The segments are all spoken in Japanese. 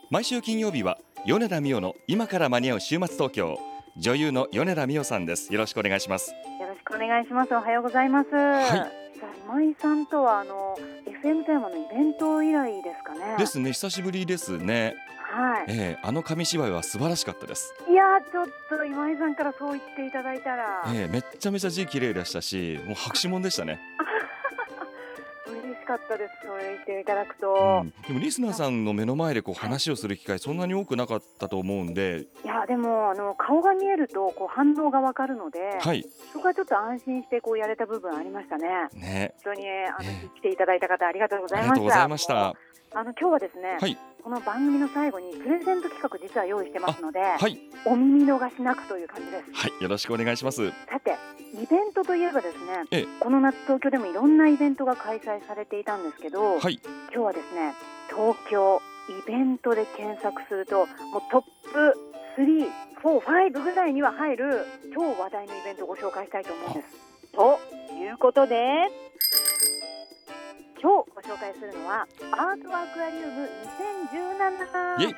毎週金曜日は米田美代の今から間に合う週末東京、女優の米田美代さんです。よろしくお願いします。 よろしくお願いします。おはようございます。さあ今井さんとはFM テーマのイベント以来ですかね。 ですね、久しぶりですね。 はい、 あの紙芝居は素晴らしかったです。 いやちょっと今井さんからそう言っていただいたら、 めっちゃめちゃ字綺麗でしたし、もう拍手もんでしたね。 嬉しかったです。それ言っていただくと、 でもリスナーさんの目の前で話をする機会そんなに多くなかったと思うんで、 いやでも顔が見えると反応がわかるので、そこはちょっと安心してやれた部分ありましたね。本当に来ていただいた方ありがとうございました。 ありがとうございました。 今日はですね、この番組の最後にプレゼント企画実は用意してますので、お耳逃しなくという感じです。 よろしくお願いします。 さてイベントといえばですね、この夏東京でもいろんなイベントが開催されていたんですけど、今日はですね、東京イベントで検索するともうトップ3、4、5ぐらいには入る超話題のイベントをご紹介したいと思うんです。ということで今日ご紹介するのはアートアクアリウム2017。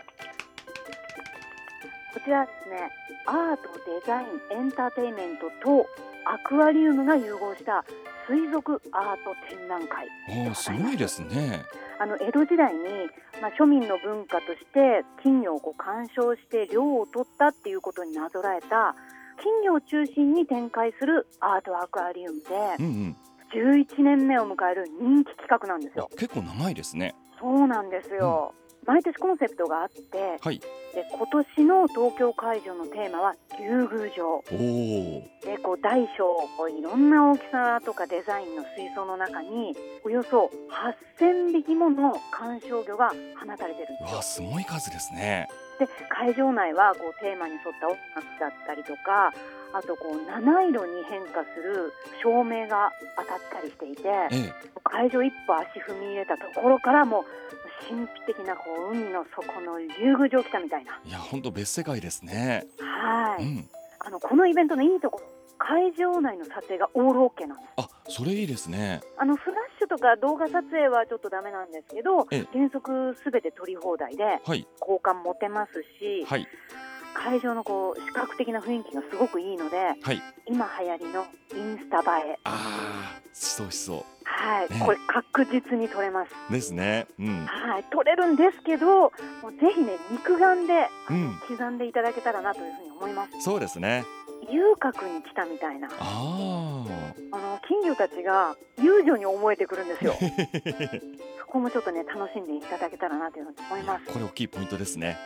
こちらですね、アート、デザイン、エンターテインメントとアクアリウムが融合した水族アート展覧会でございます。 すごいですね。 江戸時代に、庶民の文化として金魚を鑑賞して漁を取ったっていうことになぞらえた金魚を中心に展開するアートアクアリウムで、11年目を迎える人気企画なんですよ。 結構長いですね。 そうなんですよ。毎年コンセプトがあって、で今年の東京会場のテーマは竜宮城で、大小いろんな大きさとかデザインの水槽の中におよそ8000匹もの観賞魚が放たれてるんですよ。 すごい数ですね。 で会場内はテーマに沿った音楽だったりとか、あと七色に変化する照明が当たったりしていて、会場一歩足踏み入れたところからもう神秘的な海の底の竜宮城来たみたいな。 いや本当別世界ですね。 このイベントのいいところ、会場内の撮影がオールオッケーなんです。 それいいですね。 フラッシュとか動画撮影はちょっとダメなんですけど、原則すべて撮り放題で、好感持てますし、会場の視覚的な雰囲気がすごくいいので、今流行りのインスタ映え、 しそうこれ確実に撮れますですね。 撮れるんですけど、もうぜひね肉眼で刻んでいただけたらなというふうに思います。 そうですね。 遊郭に来たみたいな、金魚たちが遊女に思えてくるんですよ。そこもちょっとね楽しんでいただけたらなというふうに思います。 これ大きいポイントですね。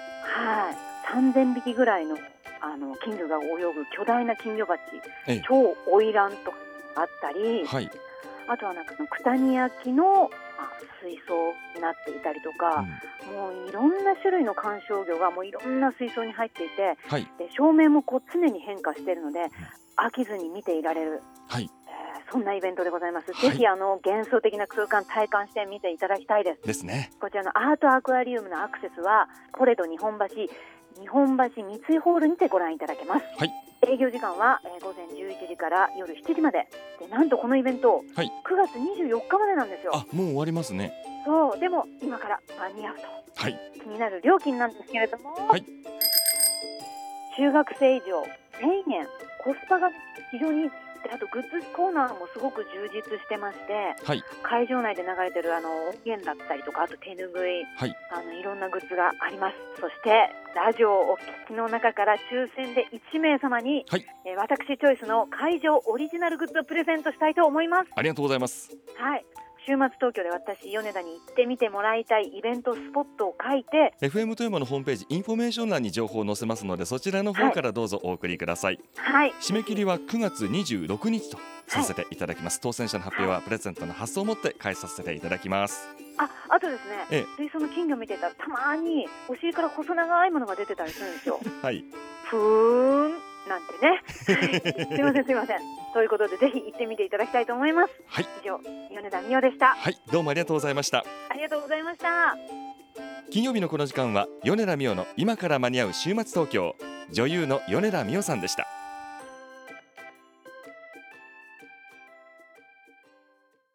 3000匹ぐらいの金魚が泳ぐ巨大な金魚鉢、超花魁とかあったり、あとは九谷焼の水槽になっていたりとか、もういろんな種類の観賞魚がもういろんな水槽に入っていて、で照明も常に変化しているので飽きずに見ていられる、そんなイベントでございます。ぜひ幻想的な空間体感してみていただきたいですね。こちらのアートアクアリウムのアクセスはコレド日本橋三井ホールにてご覧いただけます。営業時間は午前11時から夜7時までで、なんとこのイベント、9月24日までなんですよ。 もう終わりますね。 そうでも今から間に合うと、気になる料金なんですけれども、中学生以上1000円、コスパが非常にいい。あとグッズコーナーもすごく充実してまして、会場内で流れてる音源だったりとか、あと手ぬぐい、いろんなグッズがあります。そしてラジオをお聞きの中から抽選で1名様に、私チョイスの会場オリジナルグッズをプレゼントしたいと思います。 ありがとうございます。 週末東京で私米田に行ってみてもらいたいイベントスポットを書いて FM 富山のホームページインフォメーション欄に情報を載せますので、そちらの方からどうぞお送りください。締め切りは9月26日とさせていただきます。当選者の発表はプレゼントの発送をもって返させていただきます。 あとですね、水槽の金魚見てたらたまにお尻から細長いものが出てたりするんですよ。ふーんなんてね。すいませんということでぜひ行ってみていただきたいと思います。以上、米田美代でした。 どうもありがとうございました。 ありがとうございました。 金曜日のこの時間は米田美代の今から間に合う週末東京、女優の米田美代さんでした。